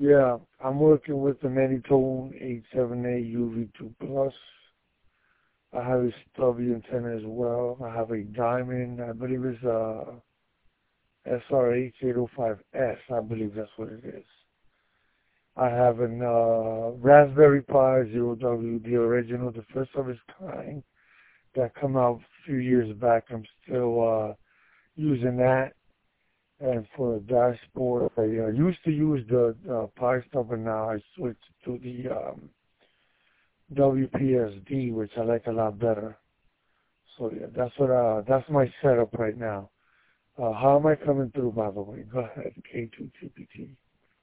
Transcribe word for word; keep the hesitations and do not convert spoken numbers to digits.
Yeah, I'm working with the Manitone eight seven eight U V two Plus. I have a stubby antenna as well. I have a Diamond, I believe it's a S R H eight oh five S, I believe that's what it is. I have an uh, Raspberry Pi Zero W, the original, the first of its kind, that come out a few years back. I'm still uh, using that. And for the dashboard, I uh, used to use the uh, Pi stuff, but now I switched to the um, W P S D, which I like a lot better. So yeah, that's what uh, that's my setup right now. Uh, how am I coming through, by the way? Go ahead, K two T P T.